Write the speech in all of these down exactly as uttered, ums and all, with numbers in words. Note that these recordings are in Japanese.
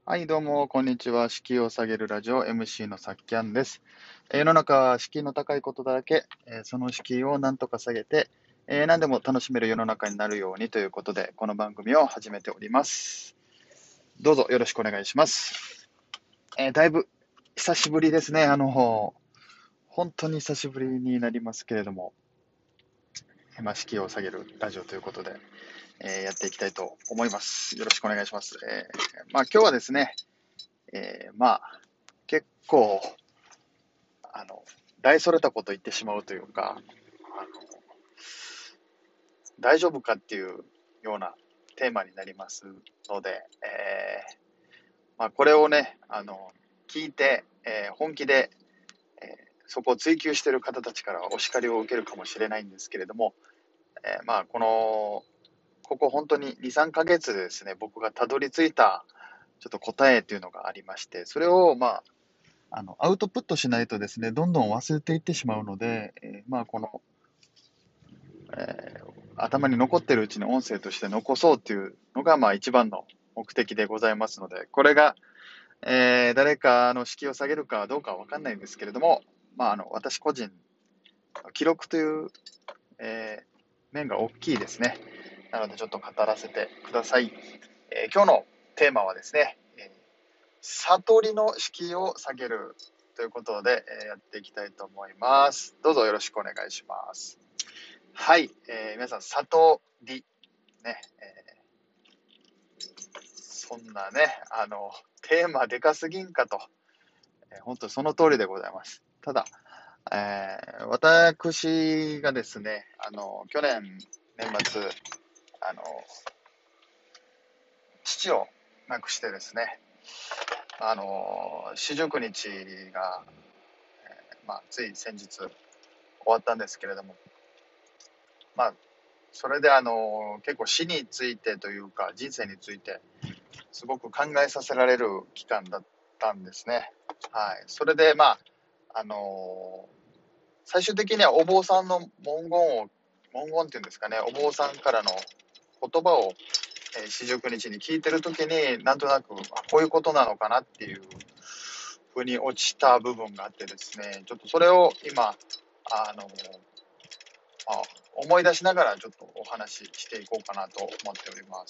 はい、どうも、こんにちは。敷居を下げるラジオ エムシー のさっきゃんです。えー世の中は敷居の高いことだらけ、えーその敷居をなんとか下げて、えー何でも楽しめる世の中になるようにということで、この番組を始めております。どうぞよろしくお願いします。えーだいぶ久しぶりですね。あの、本当に久しぶりになりますけれども、えーまあ、敷居を下げるラジオということで、えーやっていきたいと思います。よろしくお願いします。えーまあ、今日はですね、えーまあ、結構、あの、大それたこと言ってしまうというか、あの大丈夫かっていうようなテーマになりますので、えーまあ、これをね、あの、聞いて、えー本気で、えーそこを追求している方たちからはお叱りを受けるかもしれないんですけれども、えーまあ、この、ここ本当にに、さんかげつでですね、僕がたどり着いたちょっと答えっていうのがありまして、それを、まあ、あの、アウトプットしないとですね、どんどん忘れていってしまうので、えーまあ、この、えー頭に残っているうちに音声として残そうというのが、まあ、一番の目的でございますので、これが、えー誰かの敷居を下げるかどうかは分かんないんですけれども、まあ、あの私個人、記録という、えー面が大きいですね。なので、ちょっと語らせてください。えー今日のテーマはですね、えー悟りの敷居を下げるということで、えーやっていきたいと思います。どうぞよろしくお願いします。はい、えー皆さん、悟り、ね、えーそんなね、あの、テーマでかすぎんかと、えー本当にその通りでございます。ただ、えー私がですね、あの、去年、年末、あの、父を亡くしてですね、あの、四十九日が、まあ、つい先日終わったんですけれども、まあ、それであの、結構死についてというか、人生について、すごく考えさせられる期間だったんですね。はい。それで、まあ、あのー最終的にはお坊さんの文言を、文言っていうんですかね、お坊さんからの言葉を、えー、四十九日に聞いてるときに、なんとなく、あ、こういうことなのかなっていうふうに落ちた部分があってですね、ちょっとそれを今、あのーまあ、思い出しながらちょっとお話ししていこうかなと思っております。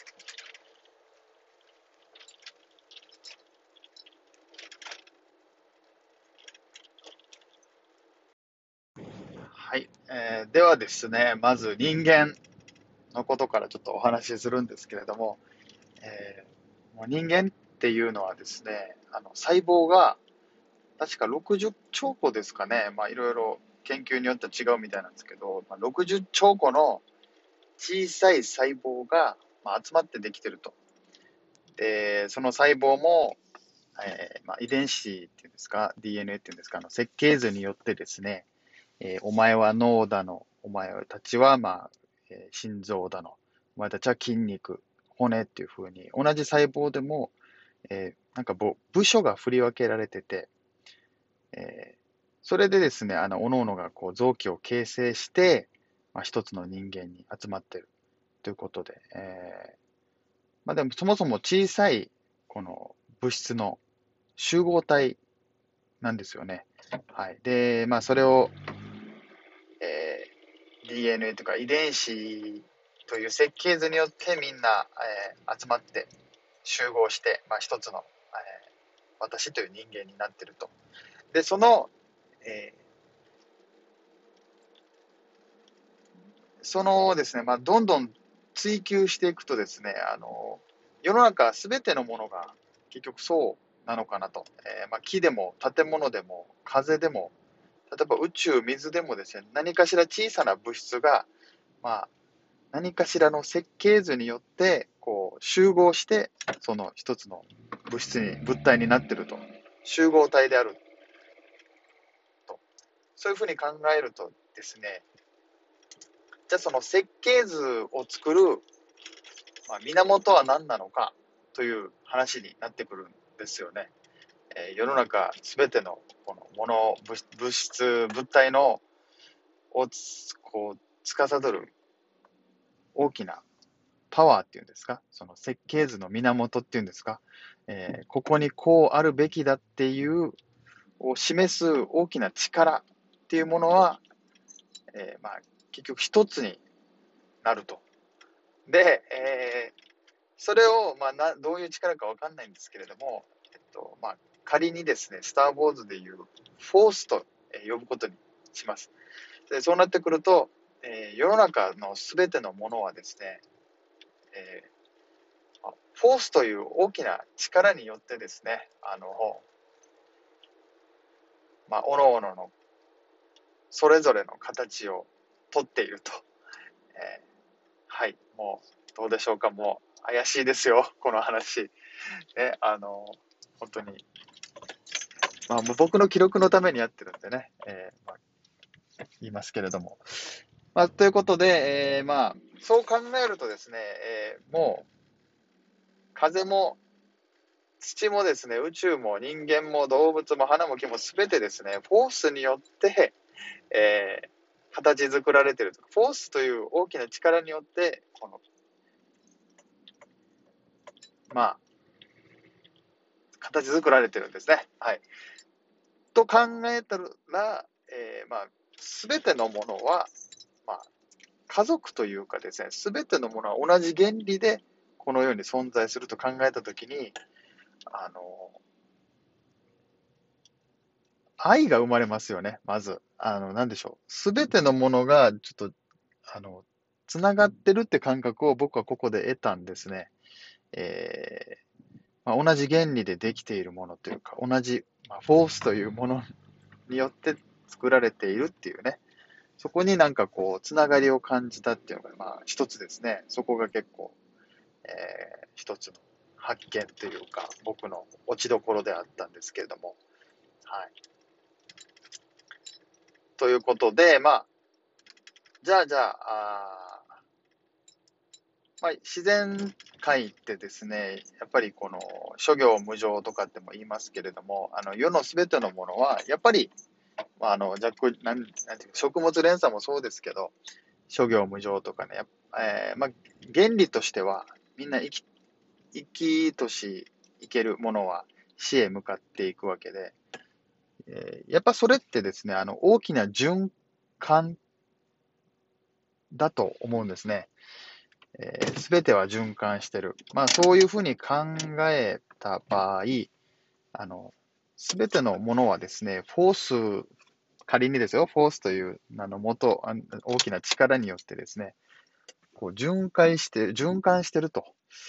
はい。えーではですね、まず人間のことからちょっとお話しするんですけれども、えーもう人間っていうのはですね、あの細胞が確かろくじゅっちょう個ですかね、まあ、いろいろ研究によっては違うみたいなんですけど、まあ、ろくじゅっちょう個の小さい細胞が、まあ、集まってできてると。で、その細胞も、えーまあ、遺伝子っていうんですか、ディーエヌエー っていうんですか、あの設計図によってですね、えーお前は脳だの、お前たちは、まあ、えー心臓だの、お前たちは筋肉、骨っていう風に、同じ細胞でも、えーなんか部部署が振り分けられてて、えーそれでですね、あの、各々がこう臓器を形成して、まあ、一つの人間に集まっているということで、えーまあでもそもそも小さいこの物質の集合体なんですよね。はい。で、まあそれを、えー ディーエヌエー というか遺伝子という設計図によってみんな、えー集まって集合して、まあ、一つの、えー私という人間になっていると。で、その、えーそのですね、まあ、どんどん追求していくとですね、あの、世の中すべてのものが結局そうなのかなと。えーまあ、木でも建物でも風でも、例えば宇宙、水でもですね、何かしら小さな物質が、まあ、何かしらの設計図によってこう集合してその一つの物質に物体になっていると、集合体であると、そういうふうに考えるとですね、じゃあその設計図を作る、まあ、源は何なのかという話になってくるんですよね。えー世の中すべてのこのもの物物質物体のをつこう司る大きなパワーっていうんですか、その設計図の源っていうんですか、えーここにこうあるべきだっていうを示す大きな力っていうものは、えーまあ、結局一つになると。で、えーそれを、まあ、などういう力かわかんないんですけれども、えっとまあ、仮にですね、スター・ウォーズでいうフォースと呼ぶことにします。でそうなってくると、えー世の中のすべてのものはですね、えーフォースという大きな力によってですね、あの、まあ、各々のそれぞれの形をとっていると。えーはい、もう、どうでしょうか、もう、怪しいですよ、この話。ね、あの、本当に、まあ、もう僕の記録のためにやってるんでね、えーまあ、言いますけれども。まあ、ということで、えーまあ、そう考えるとですね、えーもう、風も土もですね、宇宙も人間も動物も花も木もすべてですね、フォースによって、えー形作られていると。フォースという大きな力によって、この、まあ、形作られてるんですね。はい。と考えたら、えーまあ、すべてのものは、まあ、家族というかですね、すべてのものは同じ原理でこの世に存在すると考えたときに、あの、愛が生まれますよね、まず。あの、なんでしょう。すべてのものが、ちょっと、あの、つながってるって感覚を僕はここで得たんですね。えーまあ、同じ原理でできているものというか、同じ、まあ、フォースというものによって作られているっていうね。そこになんかこう、つながりを感じたっていうのが、まあ、一つですね。そこが結構、えー一つの発見というか、僕の落ちどころであったんですけれども。はい。ということで、まあ、じゃあじゃあ、あまあ、自然界ってですね、やっぱりこの諸行無常とかっても言いますけれども、あの世のすべてのものは、やっぱり、まあ、あの弱なんなんていうか食物連鎖もそうですけど、諸行無常とかね、えーまあ、原理としては、みんな生き生きとし生けるものは死へ向かっていくわけで、えーやっぱそれってですね、あの大きな循環だと思うんですね。す、えー、べ、ては循環してる。まあそういうふうに考えた場合、あの、すべてのものはですね、フォース、仮にですよ、フォースというあの元、大きな力によってですね、こう循環して、循環してると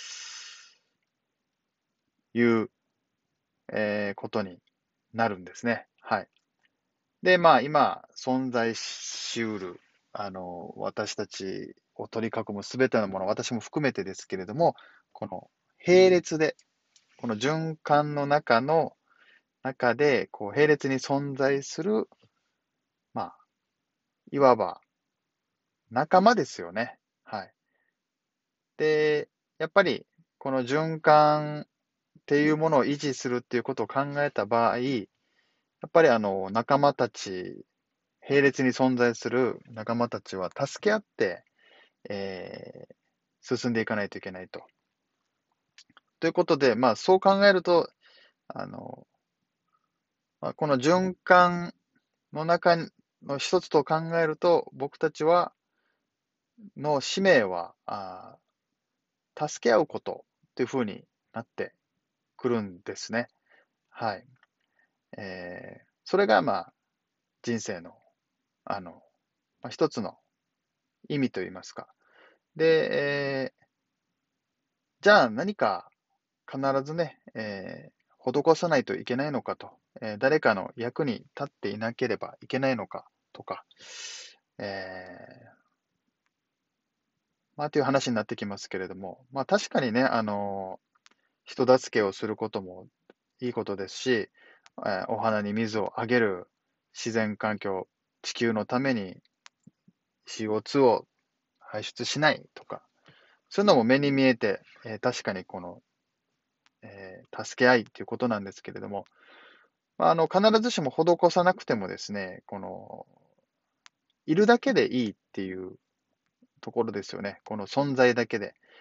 いう、えーことになるんですね。はい。で、まあ今存在しうる、あの、私たちを取り囲むすべてのもの、私も含めてですけれども、この並列で、この循環の中の中で、こう並列に存在する、まあ、いわば仲間ですよね。はい。で、やっぱりこの循環っていうものを維持するっていうことを考えた場合、やっぱりあの仲間たち、並列に存在する仲間たちは助け合って、えー進んでいかないといけないと。ということで、まあそう考えると、あの、まあ、この循環の中の一つと考えると、僕たちは、の使命は、あ助け合うことというふうになってくるんですね。はい。えーそれが、まあ、人生の、あの、まあ、一つの意味といいますか。で、えーじゃあ何か必ずね、えー施さないといけないのかと、えー誰かの役に立っていなければいけないのかとか、えーまあ、という話になってきますけれども、まあ、確かにね、あの人助けをすることもいいことですし、えーお花に水をあげる、自然環境、地球のために シーオーツー を排出しないとか、そういうのも目に見えて、えー確かにこの、えー助け合いということなんですけれども、まあ、あの必ずしも施さなくてもですね、このいるだけでいいっていうところですよね。この存在だけで。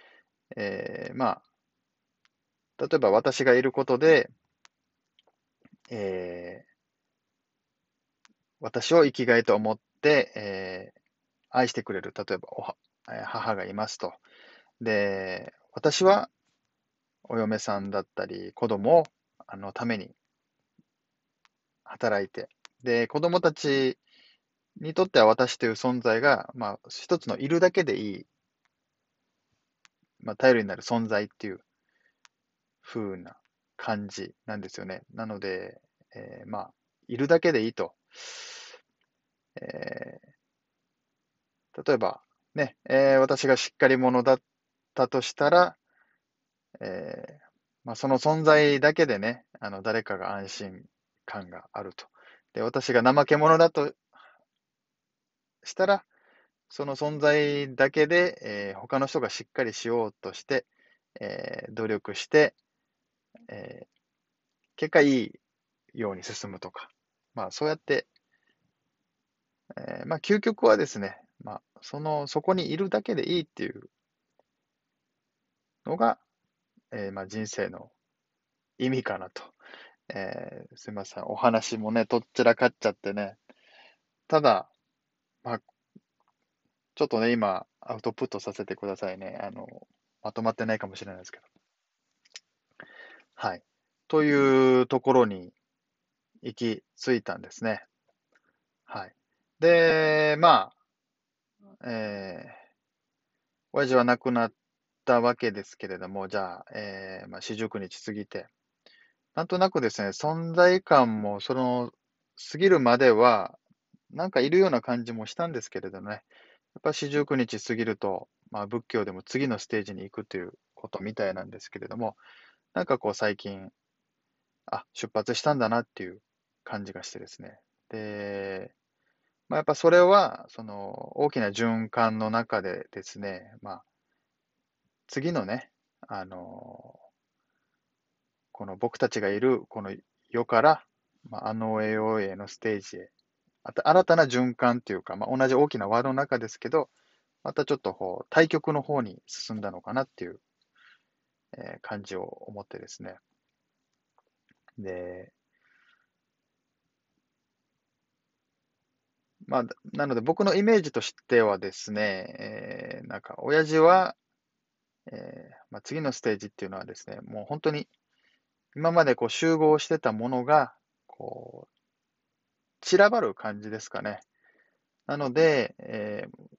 えーまあ、例えば私がいることで、えー私を生きがいと思って、えー愛してくれる、例えばおは、えー母がいますと。で、私はお嫁さんだったり、子供をあのために働いて、で、子供たちにとっては私という存在が、まあ、一つのいるだけでいい、まあ、頼りになる存在っていう風な感じなんですよね。なので、えーまあ、いるだけでいいと。えー例えば、ね、えー私がしっかり者だったとしたら、えーまあ、その存在だけでね、あの、誰かが安心感があると。で、私が怠け者だとしたら、その存在だけで、えー他の人がしっかりしようとして、えー努力して、えー結果いいように進むとか。まあ、そうやって、えーまあ、究極はですね、まあ、その、そこにいるだけでいいっていうのが、えーまあ、人生の意味かなと。えーすいません。お話もね、とっちらかっちゃってね。ただ、まあ、ちょっとね、今、アウトプットさせてくださいね。あの、まとまってないかもしれないですけど。はい。というところに行き着いたんですね。はい。で、まあ、えー、親父は亡くなったわけですけれども、じゃあ、えー、まあ、四十九日過ぎて、なんとなくですね、存在感も、その、過ぎるまでは、なんかいるような感じもしたんですけれどね、やっぱ四十九日過ぎると、まあ、仏教でも次のステージに行くということみたいなんですけれども、なんかこう最近、あ、出発したんだなっていう感じがしてですね。で、まあ、やっぱそれは、その大きな循環の中でですね、まあ、次のね、あの、この僕たちがいるこの世から、まあ、あの世へのステージへ、あと新たな循環っていうか、まあ、同じ大きな輪の中ですけど、またちょっとこう対極の方に進んだのかなっていう、えー感じを思ってですね。で、まあ、なので僕のイメージとしてはですね、えーなんか親父は、えーまあ、次のステージっていうのはですね、もう本当に今までこう集合してたものが、こう、散らばる感じですかね。なので、えー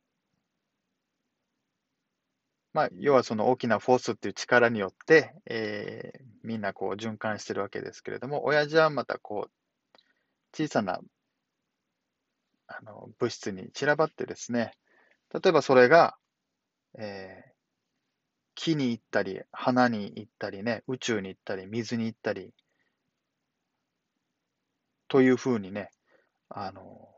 まあ、要はその大きなフォースっていう力によって、えーみんなこう循環してるわけですけれども、親父はまたこう、小さなあの物質に散らばってですね、例えばそれが、えー木に行ったり、花に行ったりね、宇宙に行ったり、水に行ったり、というふうにね、あの、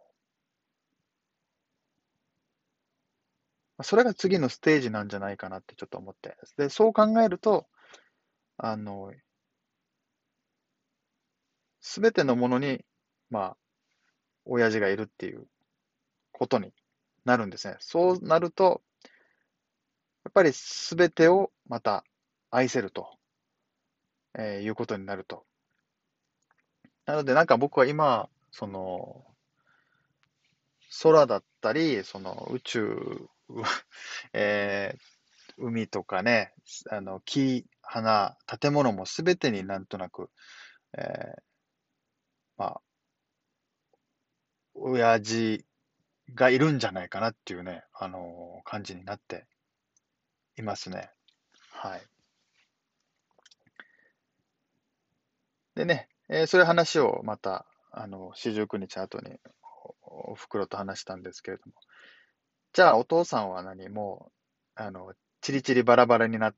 それが次のステージなんじゃないかなってちょっと思って。で、そう考えると、あの、すべてのものに、まあ、親父がいるっていうことになるんですね。そうなると、やっぱりすべてをまた愛せると、えーいうことになると。なので、なんか僕は今、その、空だったり、その宇宙、えー海とかね、あの木、花、建物もすべてになんとなく、えーまあ、親父がいるんじゃないかなっていうね、あの感じになっていますね。はい。でね、えーそういう話をまた、あの、四十九日後にお、おふくろと話したんですけれども、じゃあお父さんは何もう、あの、チリチリバラバラになって、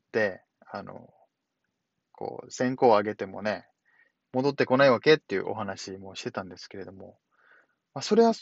あの、こう、線香をあげてもね、戻ってこないわけっていうお話もしてたんですけれども、まあ、それは、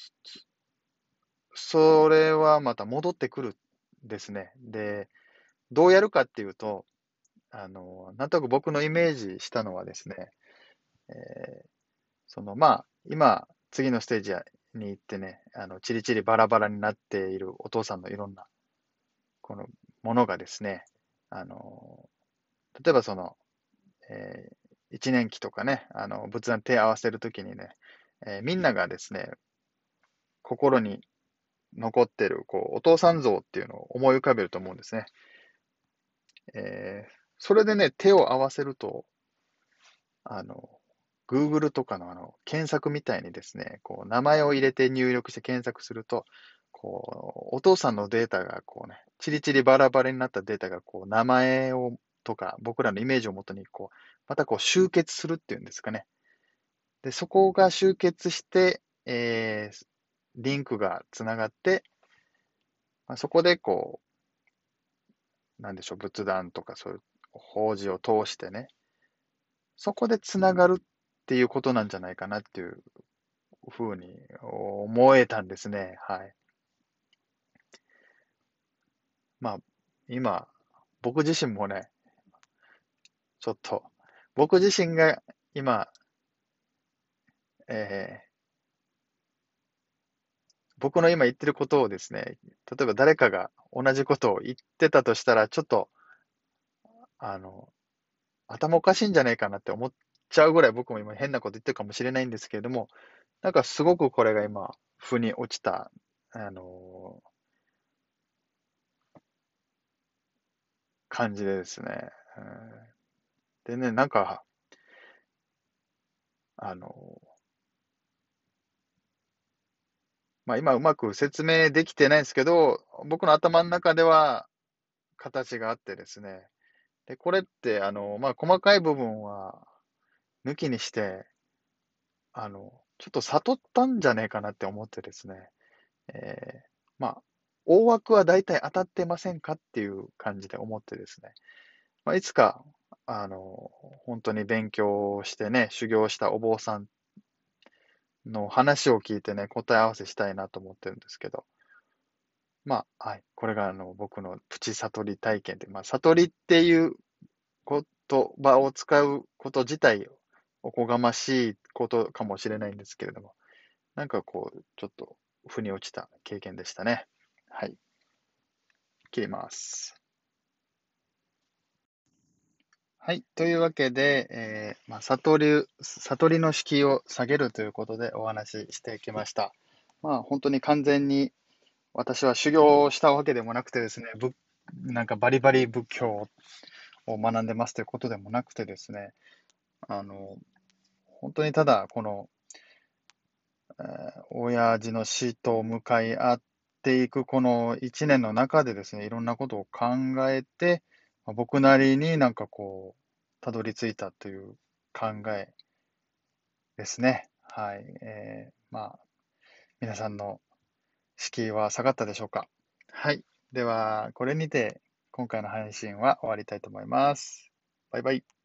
それはまた戻ってくるんですね。で、どうやるかっていうと、あの、なんとなく僕のイメージしたのはですね、えーその、まあ、今、次のステージに行ってね、あの、チリチリバラバラになっているお父さんのいろんな、このものがですね、 あの、例えばその、えー一年期とかね、あの、仏壇手を合わせるときにね、えーみんながですね、心に残ってる、こう、お父さん像っていうのを思い浮かべると思うんですね。えーそれでね、手を合わせると、あの、Google とかのあの、検索みたいにですね、こう、名前を入れて入力して検索すると、こう、お父さんのデータがこうね、チリチリバラバラになったデータがこう、名前を、とか、僕らのイメージをもとに、こう、またこう、集結するっていうんですかね。で、そこが集結して、えー、リンクがつながって、まあ、そこでこう、なんでしょう、仏壇とかそういう法事を通してね、そこでつながるっていうことなんじゃないかなっていうふうに思えたんですね。はい。まあ、今、僕自身もね、ちょっと、僕自身が今、えー僕の今言ってることをですね、例えば誰かが同じことを言ってたとしたら、ちょっと、あの、頭おかしいんじゃないかなって思っちゃうぐらい僕も今変なこと言ってるかもしれないんですけれども、なんかすごくこれが今、腑に落ちた、あの感じでですね。うんでね、なんか、あのまあ、今うまく説明できてないんですけど、僕の頭の中では形があってですね。で、これって、あの、まあ、細かい部分は抜きにして、あの、ちょっと悟ったんじゃねえかなって思ってですね。えーまあ、大枠は大体当たってませんかっていう感じで思ってですね。まあ、いつか、あの、本当に勉強してね、修行したお坊さんの話を聞いてね、答え合わせしたいなと思ってるんですけど、まあ、はい。これがあの僕のプチ悟り体験で、まあ、悟りっていう言葉を使うこと自体、おこがましいことかもしれないんですけれども、なんかこう、ちょっと腑に落ちた経験でしたね。はい。切ります。はい。というわけで、えーまあ、悟り、悟りの敷居を下げるということでお話ししてきました。まあ、本当に完全に私は修行をしたわけでもなくてですね、ぶなんかバリバリ仏教を学んでますということでもなくてですね、あの、本当にただ、この、えー親父の死と向かい合っていくこの一年の中でですね、いろんなことを考えて、まあ僕なりになんかこう、たどり着いたという考えですね。はい。えーまあ、皆さんの敷居は下がったでしょうか。はい。では、これにて今回の配信は終わりたいと思います。バイバイ。